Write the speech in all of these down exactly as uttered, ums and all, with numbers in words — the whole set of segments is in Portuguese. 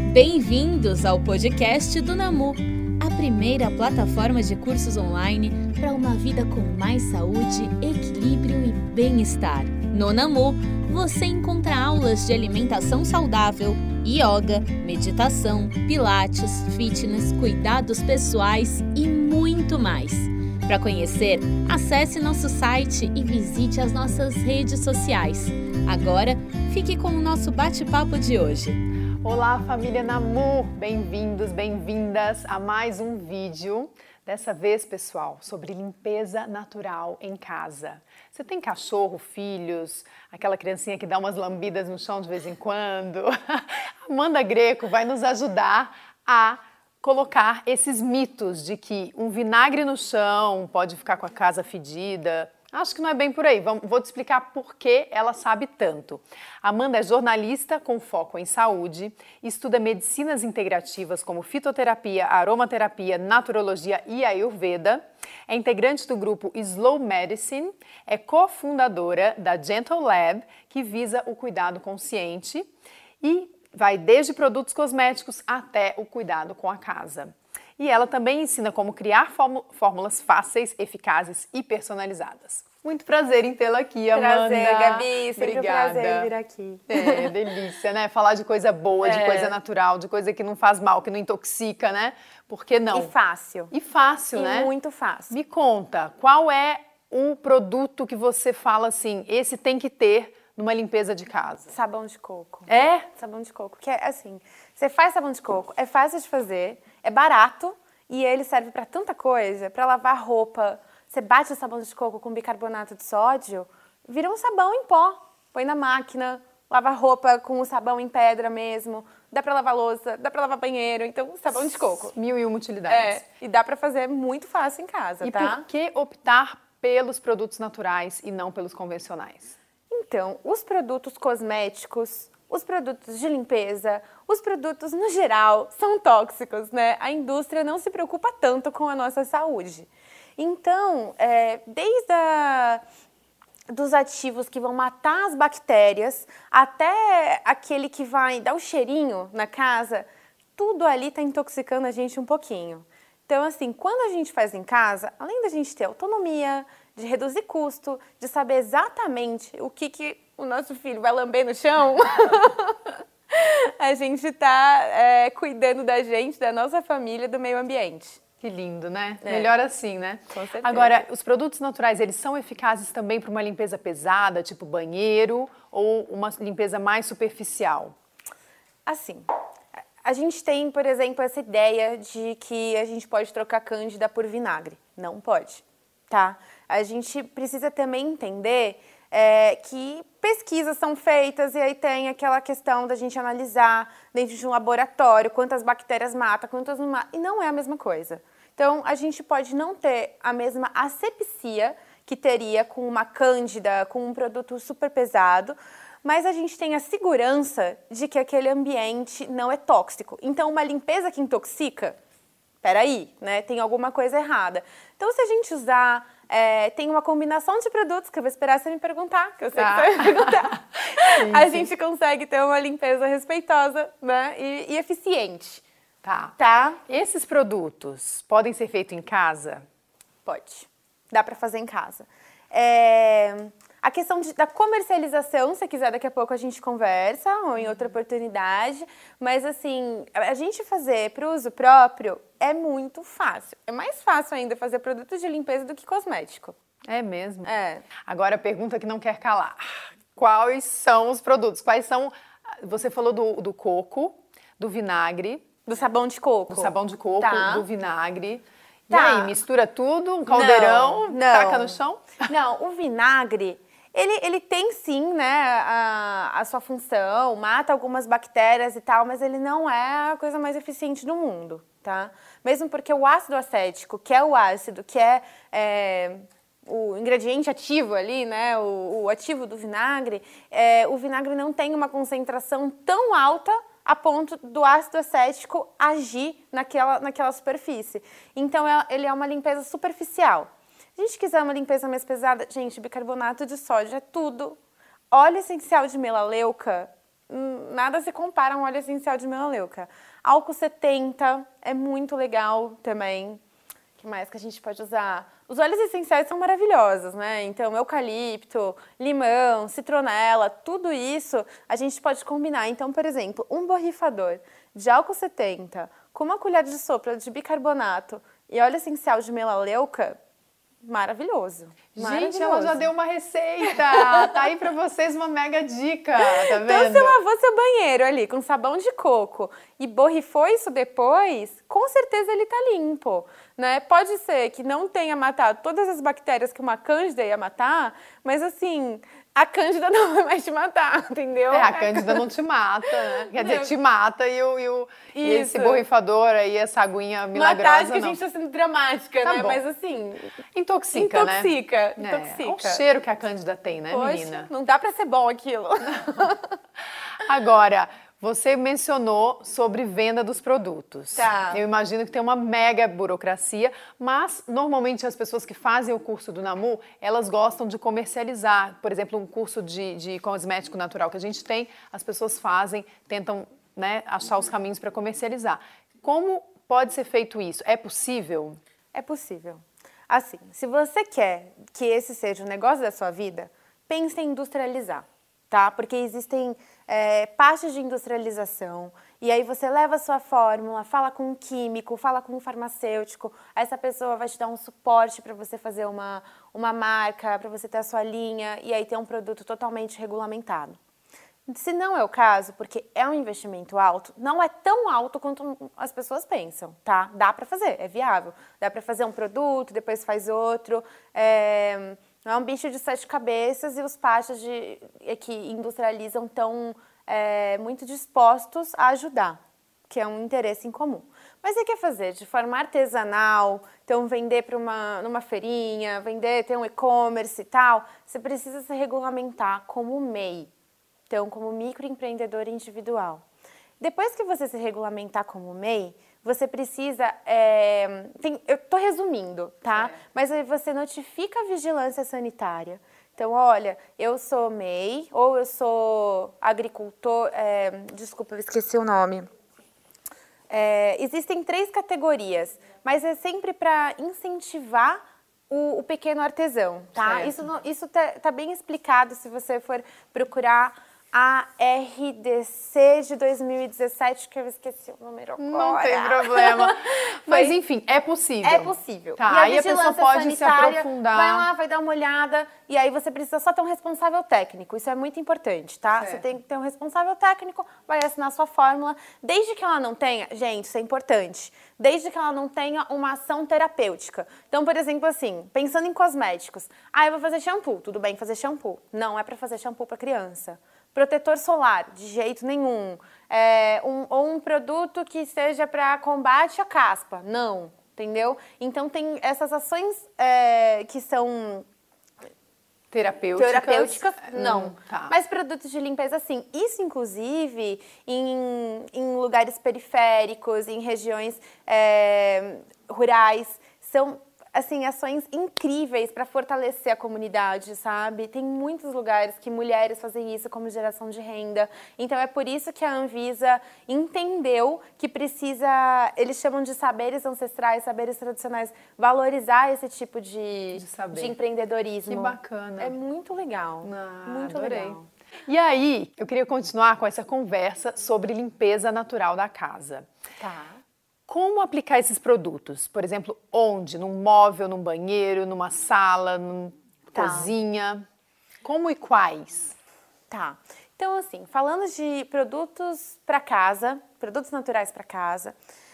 Bem-vindos ao podcast do Namu, a primeira plataforma de cursos online para uma vida com mais saúde, equilíbrio e bem-estar. No Namu, você encontra aulas de alimentação saudável, yoga, meditação, pilates, fitness, cuidados pessoais e muito mais. Para conhecer, acesse nosso site e visite as nossas redes sociais. Agora, fique com o nosso bate-papo de hoje. Olá, família Namu! Bem-vindos, bem-vindas a mais um vídeo. Dessa vez, pessoal, sobre limpeza natural em casa. Você tem cachorro, filhos, aquela criancinha que dá umas lambidas no chão de vez em quando? Amanda Greco vai nos ajudar a colocar esses mitos de que um vinagre no chão pode ficar com a casa fedida. Acho que não é bem por aí. Vou te explicar por que ela sabe tanto. Amanda é jornalista com foco em saúde, estuda medicinas integrativas como fitoterapia, aromaterapia, naturologia e ayurveda, é integrante do grupo Slow Medicine, é cofundadora da Gentle Lab, que visa o cuidado consciente e vai desde produtos cosméticos até o cuidado com a casa. E ela também ensina como criar fórmulas fáceis, eficazes e personalizadas. Muito prazer em tê-la aqui, Amanda. Prazer, Gabi. Sempre Obrigada. Um prazer vir aqui. É, delícia, né? Falar de coisa boa, é. de coisa natural, de coisa que não faz mal, que não intoxica, né? Por que não? E fácil. E fácil, e né? muito fácil. Me conta, qual é o produto que você fala assim, esse tem que ter numa limpeza de casa? Sabão de coco. É? Sabão de coco. Que é assim, você faz sabão de coco, é fácil de fazer, é barato e ele serve para tanta coisa, para lavar roupa. Você bate o sabão de coco com bicarbonato de sódio, vira um sabão em pó. Põe na máquina, lava roupa com o sabão em pedra mesmo, dá para lavar louça, dá para lavar banheiro, então sabão de coco. Mil e uma utilidades. É, e dá para fazer muito fácil em casa, e tá? E por que optar pelos produtos naturais e não pelos convencionais? Então, os produtos cosméticos, os produtos de limpeza, os produtos no geral são tóxicos, né? A indústria não se preocupa tanto com a nossa saúde. Então, é, desde a, dos ativos que vão matar as bactérias até aquele que vai dar o cheirinho na casa, tudo ali está intoxicando a gente um pouquinho. Então, assim, quando a gente faz em casa, além da gente ter autonomia, de reduzir custo, de saber exatamente o que, que o nosso filho vai lamber no chão, a gente está é, cuidando da gente, da nossa família, do meio ambiente. Que lindo, né? É. Melhor assim, né? Com certeza. Agora, os produtos naturais, eles são eficazes também para uma limpeza pesada, tipo banheiro, ou uma limpeza mais superficial? Assim, a gente tem, por exemplo, essa ideia de que a gente pode trocar cândida por vinagre. Não pode, tá? A gente precisa também entender é, que pesquisas são feitas e aí tem aquela questão da gente analisar dentro de um laboratório quantas bactérias mata, quantas não mata, e não é a mesma coisa. Então, a gente pode não ter a mesma asepsia que teria com uma cândida, com um produto super pesado, mas a gente tem a segurança de que aquele ambiente não é tóxico. Então, uma limpeza que intoxica, peraí, né? Tem alguma coisa errada. Então, se a gente usar... É, tem uma combinação de produtos que eu vou esperar você me perguntar, que eu sei tá. que você vai perguntar. Sim, a sim. gente consegue ter uma limpeza respeitosa, né? e, e eficiente. Tá. Tá? Esses produtos podem ser feitos em casa? Pode. Dá para fazer em casa. É, a questão de, da comercialização, se quiser, daqui a pouco a gente conversa, ou em outra oportunidade. Mas, assim, a gente fazer para o uso próprio é muito fácil. É mais fácil ainda fazer produtos de limpeza do que cosmético. É mesmo? É. Agora, a pergunta que não quer calar. Quais são os produtos? Quais são... Você falou do, do coco, do vinagre... Do sabão de coco. Do sabão de coco, tá. do vinagre. E tá. aí, mistura tudo, um caldeirão, não, não. taca no chão? Não, o vinagre... Ele, ele tem sim, né, a, a sua função, mata algumas bactérias e tal, mas ele não é a coisa mais eficiente do mundo, tá? Mesmo porque o ácido acético, que é o ácido, que é, é o ingrediente ativo ali, né, o, o ativo do vinagre, é, o vinagre não tem uma concentração tão alta a ponto do ácido acético agir naquela, naquela superfície. Então, é, ele é uma limpeza superficial. Se a gente quiser uma limpeza mais pesada, gente, bicarbonato de sódio é tudo. Óleo essencial de melaleuca nada se compara a um óleo essencial de melaleuca. Álcool setenta é muito legal também. O que mais que a gente pode usar? Os óleos essenciais são maravilhosos, né? Então, eucalipto, limão, citronela, tudo isso a gente pode combinar. Então, por exemplo, um borrifador de álcool setenta com uma colher de sopa de bicarbonato e óleo essencial de melaleuca, maravilhoso. Gente, maravilhoso. ela já deu uma receita. Tá aí pra vocês uma mega dica, tá vendo? Então, você lavou seu banheiro ali com sabão de coco e borrifou isso depois, com certeza ele tá limpo, né? Pode ser que não tenha matado todas as bactérias que uma cândida ia matar, mas assim, a cândida não vai mais te matar, entendeu? É, a cândida não te mata, né? Quer dizer, Não. te mata e, o, e, o, e esse Isso. borrifador aí, essa aguinha milagrosa, Matar, acho que a não. gente tá sendo dramática, Tá né? bom. Mas assim, Intoxica, né? intoxica, É, intoxica. olha o cheiro que a cândida tem, né, Poxa, menina? não dá pra ser bom aquilo. Agora, você mencionou sobre venda dos produtos. Tá. Eu imagino que tem uma mega burocracia, mas normalmente as pessoas que fazem o curso do Namu, elas gostam de comercializar. Por exemplo, um curso de, de cosmético natural que a gente tem, as pessoas fazem, tentam, né, achar os caminhos para comercializar. Como pode ser feito isso? É possível? É possível. Assim, se você quer que esse seja o negócio da sua vida, pense em industrializar, tá? Porque existem é, pastas de industrialização e aí você leva a sua fórmula, fala com um químico, fala com um farmacêutico, essa pessoa vai te dar um suporte para você fazer uma, uma marca, para você ter a sua linha e aí ter um produto totalmente regulamentado. Se não é o caso, porque é um investimento alto, não é tão alto quanto as pessoas pensam, tá? Dá pra fazer, é viável. Dá pra fazer um produto, depois faz outro. É, não é um bicho de sete cabeças e os pastas de, que industrializam estão é, muito dispostos a ajudar, que é um interesse em comum. Mas você quer fazer de forma artesanal, então vender para uma numa feirinha, vender, ter um e-commerce e tal, você precisa se regulamentar como M E I. Então, como microempreendedor individual. Depois que você se regulamentar como M E I, você precisa... É, tem, eu estou resumindo, tá? É. Mas aí você notifica a vigilância sanitária. Então, olha, eu sou M E I ou eu sou agricultor... É, desculpa, eu esqueci o nome. É, existem três categorias, mas é sempre para incentivar o, o pequeno artesão, tá? Certo. Isso, isso tá, tá bem explicado se você for procurar... A R D C de dois mil e dezessete, que eu esqueci o número agora. Não tem problema. Mas, enfim, é possível. É possível. Tá, e a aí a pessoa pode se aprofundar. Vai lá, vai dar uma olhada, e aí você precisa só ter um responsável técnico. Isso é muito importante, tá? Certo. Você tem que ter um responsável técnico, vai assinar sua fórmula. Desde que ela não tenha, gente, isso é importante, desde que ela não tenha uma ação terapêutica. Então, por exemplo, assim, pensando em cosméticos. Ah, eu vou fazer shampoo. Tudo bem fazer shampoo. Não é pra fazer shampoo pra criança. Protetor solar, de jeito nenhum. É, um, ou um produto que seja para combate à caspa. Não, entendeu? Então, tem essas ações é, que são... Terapêuticas? Terapêuticas, não. Hum, tá. Mas produtos de limpeza, sim. Isso, inclusive, em, em lugares periféricos, em regiões é, rurais, são... assim, ações incríveis para fortalecer a comunidade, sabe? Tem muitos lugares que mulheres fazem isso como geração de renda. Então, é por isso que a Anvisa entendeu que precisa, eles chamam de saberes ancestrais, saberes tradicionais, valorizar esse tipo de, de, de empreendedorismo. Que bacana. É muito legal. Ah, muito adorei. legal. E aí, eu queria continuar com essa conversa sobre limpeza natural da casa. Tá. Como aplicar esses produtos? Por exemplo, onde? Num móvel, num banheiro, numa sala, numa tá. cozinha? Como e quais? Tá. Então, assim, falando de produtos para casa, produtos naturais para casa,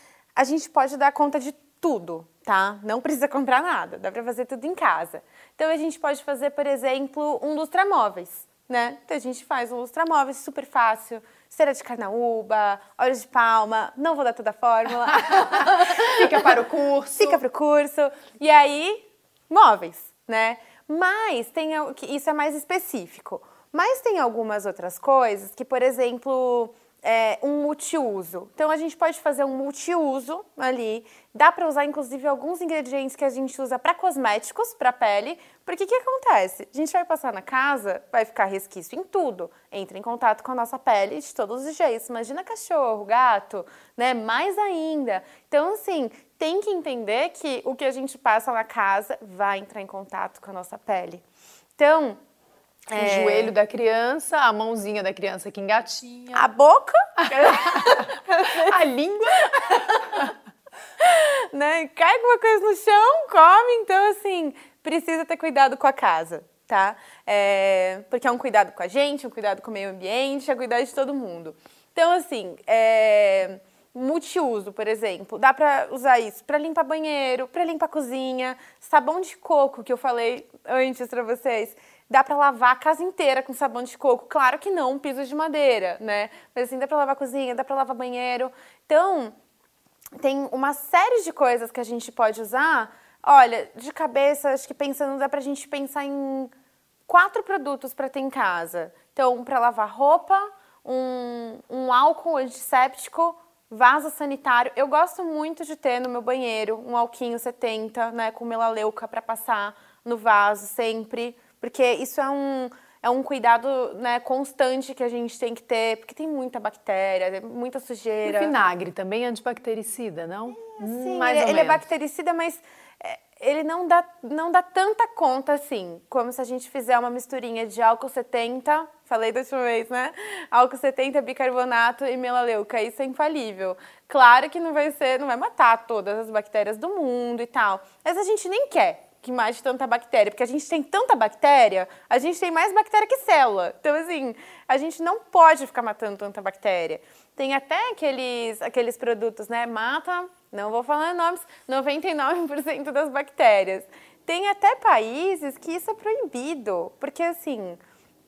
a gente pode dar conta de tudo, tá? Não precisa comprar nada, dá para fazer tudo em casa. Então, a gente pode fazer, por exemplo, um lustramóveis, né? Então, a gente faz um lustramóveis super fácil, cera de carnaúba, óleo de palma, não vou dar toda a fórmula. Fica para o curso. Fica para o curso. E aí, móveis, né? Mas tem, isso é mais específico. Mas tem algumas outras coisas que, por exemplo, é, um multiuso. Então, a gente pode fazer um multiuso ali. Dá para usar, inclusive, alguns ingredientes que a gente usa para cosméticos, para pele. Porque o que acontece? A gente vai passar na casa, vai ficar resquício em tudo. Entra em contato com a nossa pele de todos os jeitos. Imagina cachorro, gato, né? Mais ainda. Então, assim, tem que entender que o que a gente passa na casa vai entrar em contato com a nossa pele. Então... O é... joelho da criança, a mãozinha da criança que engatinha. A boca. A língua. Né? Cai alguma coisa no chão, come. Então, assim, precisa ter cuidado com a casa, tá? É... Porque é um cuidado com a gente, um cuidado com o meio ambiente, é cuidar de todo mundo. Então, assim, é... multiuso, por exemplo, dá pra usar isso pra limpar banheiro, pra limpar cozinha, sabão de coco, que eu falei antes pra vocês. Dá pra lavar a casa inteira com sabão de coco. Claro que não um piso de madeira, né? Mas assim, dá pra lavar a cozinha, dá pra lavar banheiro. Então, tem uma série de coisas que a gente pode usar. Olha, de cabeça, acho que pensando, dá pra gente pensar em quatro produtos pra ter em casa. Então, pra lavar roupa, um, um álcool antisséptico, vaso sanitário. Eu gosto muito de ter no meu banheiro um alquinho setenta, né? Com melaleuca pra passar no vaso sempre. Porque isso é um, é um cuidado, né, constante que a gente tem que ter, porque tem muita bactéria, muita sujeira. O vinagre também é antibactericida, não? É, sim, Mais ele, ou ele é menos. bactericida, mas ele não dá, não dá tanta conta assim, como se a gente fizer uma misturinha de álcool setenta, falei da última vez, né? Álcool setenta, bicarbonato e melaleuca, isso é infalível. Claro que não vai ser, não vai matar todas as bactérias do mundo e tal, mas a gente nem quer que mate tanta bactéria, porque a gente tem tanta bactéria, a gente tem mais bactéria que célula. Então, assim, a gente não pode ficar matando tanta bactéria. Tem até aqueles, aqueles produtos, né? Mata, não vou falar nomes, noventa e nove por cento das bactérias. Tem até países que isso é proibido, porque, assim...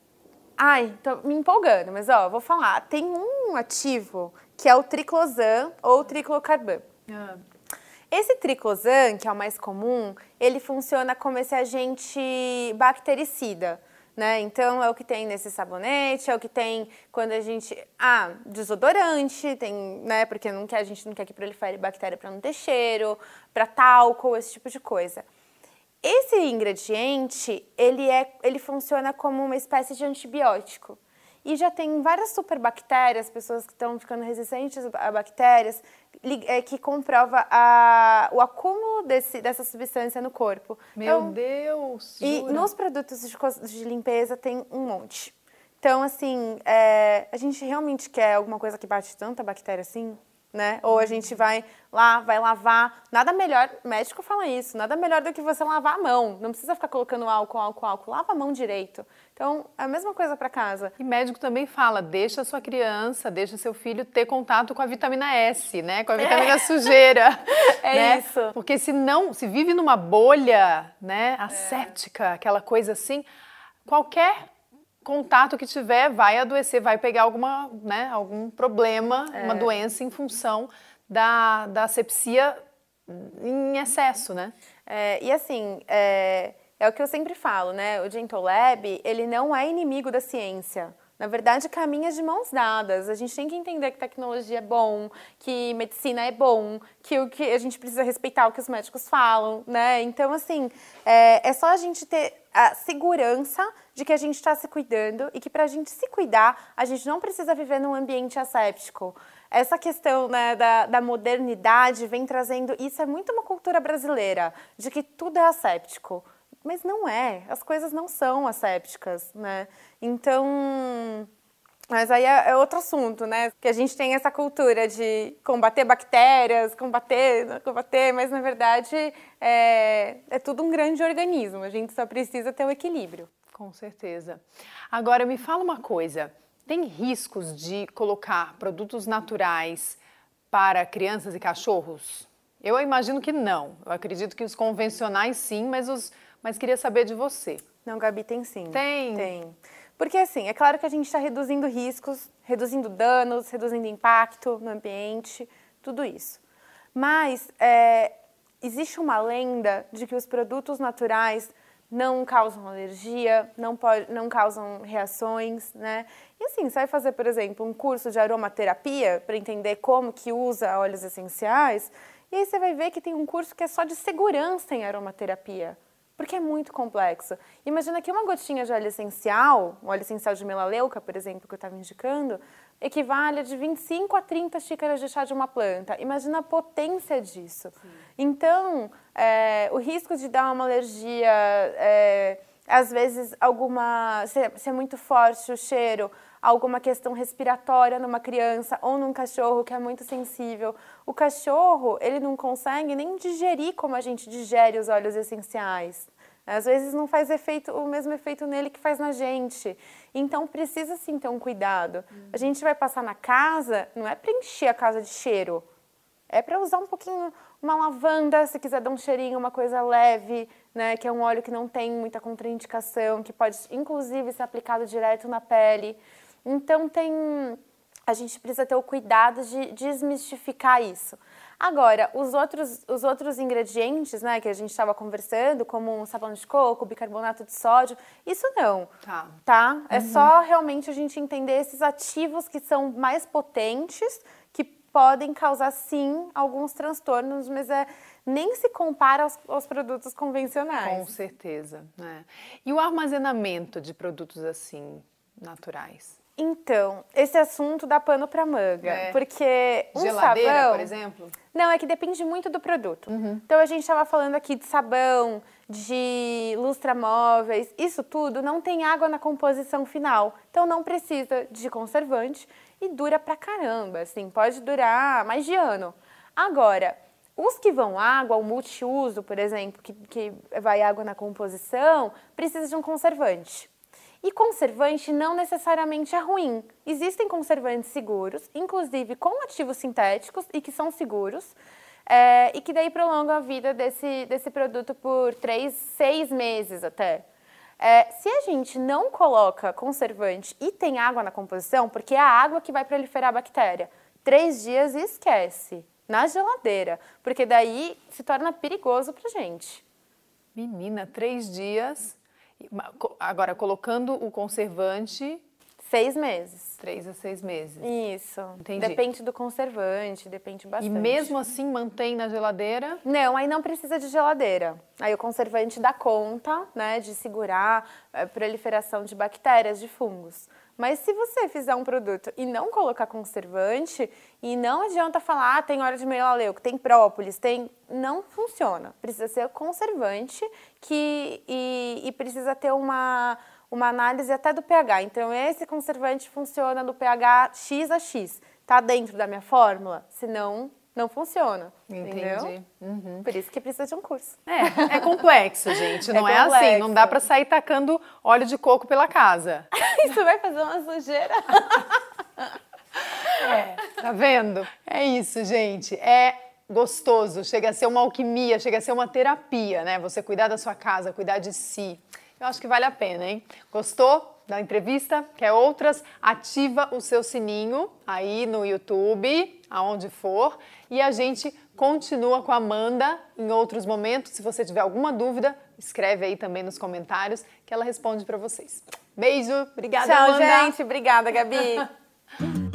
Ai, tô me empolgando, mas, ó, vou falar. Tem um ativo que é o triclosan ou triclocarban. Ah. Esse triclosan, que é o mais comum, ele funciona como esse agente bactericida, né? Então, é o que tem nesse sabonete, é o que tem quando a gente... Ah, desodorante, tem, né? Porque não quer, a gente não quer que prolifere bactéria para não ter cheiro, para talco, esse tipo de coisa. Esse ingrediente, ele, é, ele funciona como uma espécie de antibiótico. E já tem várias superbactérias, pessoas que estão ficando resistentes a bactérias, que comprova a, o acúmulo desse, dessa substância no corpo. Meu então, Deus! E jura? nos produtos de, de limpeza tem um monte. Então, assim, é, a gente realmente quer alguma coisa que bate tanta bactéria assim? Né? Ou a gente vai lá, vai lavar. Nada melhor, médico fala isso, nada melhor do que você lavar a mão. Não precisa ficar colocando álcool, álcool, álcool. Lava a mão direito. Então, é a mesma coisa para casa. E médico também fala, deixa a sua criança, deixa seu filho ter contato com a vitamina S, né? Com a vitamina é. sujeira. É né? isso. Porque se não, se vive numa bolha, né, asséptica, é. aquela coisa assim, qualquer contato que tiver vai adoecer, vai pegar alguma, né, algum problema, é. uma doença em função da, da asepsia em excesso, né? É, e assim, é, é o que eu sempre falo, né? O Gentle Lab, ele não é inimigo da ciência. Na verdade, caminha de mãos dadas. A gente tem que entender que tecnologia é bom, que medicina é bom, que, o que a gente precisa respeitar o que os médicos falam, né? Então, assim, é, é só a gente ter a segurança de que a gente está se cuidando e que para a gente se cuidar, a gente não precisa viver num ambiente asséptico. Essa questão, né, da, da modernidade vem trazendo... Isso é muito uma cultura brasileira, de que tudo é asséptico. Mas não é, as coisas não são assépticas, né? Então, mas aí é, é outro assunto, né? Que a gente tem essa cultura de combater bactérias, combater, combater, mas na verdade é, é tudo um grande organismo, a gente só precisa ter o equilíbrio. Com certeza. Agora, me fala uma coisa, tem riscos de colocar produtos naturais para crianças e cachorros? Eu imagino que não, eu acredito que os convencionais sim, mas os... Mas queria saber de você. Não, Gabi, tem sim. Tem? Tem. Porque, assim, é claro que a gente está reduzindo riscos, reduzindo danos, reduzindo impacto no ambiente, tudo isso. Mas é, existe uma lenda de que os produtos naturais não causam alergia, não, pode, não causam reações, né? E, assim, você vai fazer, por exemplo, um curso de aromaterapia para entender como que usa óleos essenciais, e aí você vai ver que tem um curso que é só de segurança em aromaterapia, porque é muito complexo. Imagina que uma gotinha de óleo essencial, um óleo essencial de melaleuca, por exemplo, que eu estava indicando, equivale a de vinte e cinco a trinta xícaras de chá de uma planta. Imagina a potência disso. Sim. Então, é, o risco de dar uma alergia, é, às vezes, alguma, se, se é muito forte o cheiro, alguma questão respiratória numa criança ou num cachorro que é muito sensível. O cachorro, ele não consegue nem digerir como a gente digere os óleos essenciais. Às vezes não faz efeito, o mesmo efeito nele que faz na gente. Então precisa sim ter um cuidado. Uhum. A gente vai passar na casa, não é para encher a casa de cheiro. É para usar um pouquinho, uma lavanda, se quiser dar um cheirinho, uma coisa leve, né, que é um óleo que não tem muita contraindicação, que pode inclusive ser aplicado direto na pele. Então tem, a gente precisa ter o cuidado de desmistificar isso. Agora, os outros, os outros ingredientes, né, que a gente estava conversando, como um sabão de coco, bicarbonato de sódio, isso não, tá? tá? Uhum. É só realmente a gente entender esses ativos que são mais potentes, que podem causar, sim, alguns transtornos, mas é, nem se compara aos, aos produtos convencionais. Com certeza, né? E o armazenamento de produtos assim, naturais? Então, esse assunto dá pano para manga, é. porque um Geladeira, sabão, por exemplo? Não, é que depende muito do produto. Uhum. Então, a gente estava falando aqui de sabão, de lustramóveis, isso tudo não tem água na composição final. Então, não precisa de conservante e dura pra caramba, assim, pode durar mais de ano. Agora, os que vão água, o multiuso, por exemplo, que, que vai água na composição, precisa de um conservante. E conservante não necessariamente é ruim. Existem conservantes seguros, inclusive com ativos sintéticos e que são seguros, é, e que daí prolongam a vida desse, desse produto por três, seis meses até. É, se a gente não coloca conservante e tem água na composição, porque é a água que vai proliferar a bactéria, três dias e esquece, na geladeira, porque daí se torna perigoso pra gente. Menina, três dias... Agora, colocando o conservante... Seis meses. Três a seis meses. Isso. Entendi. Depende do conservante, depende bastante. E mesmo assim mantém na geladeira? Não, aí não precisa de geladeira. Aí o conservante dá conta, né, de segurar a proliferação de bactérias, de fungos. Mas se você fizer um produto e não colocar conservante, e não adianta falar, ah, tem óleo de melaleuca, tem própolis, tem... Não funciona. Precisa ser conservante que, e, e precisa ter uma, uma análise até do pH. Então, esse conservante funciona no pH X a X. Tá dentro da minha fórmula? Senão, não funciona. Entendi. Entendeu? Uhum. Por isso que precisa de um curso. É, é complexo, gente. Não é, é assim, não dá pra sair tacando óleo de coco pela casa. Isso vai fazer uma sujeira. É, tá vendo? É isso, gente. É gostoso, chega a ser uma alquimia, chega a ser uma terapia, né? Você cuidar da sua casa, cuidar de si. Eu acho que vale a pena, hein? Gostou da entrevista? Quer outras? Ativa o seu sininho aí no YouTube, aonde for, e a gente continua com a Amanda em outros momentos. Se você tiver alguma dúvida, escreve aí também nos comentários que ela responde para vocês. Beijo, obrigada, Tchau, Amanda. gente. Obrigada, Gabi.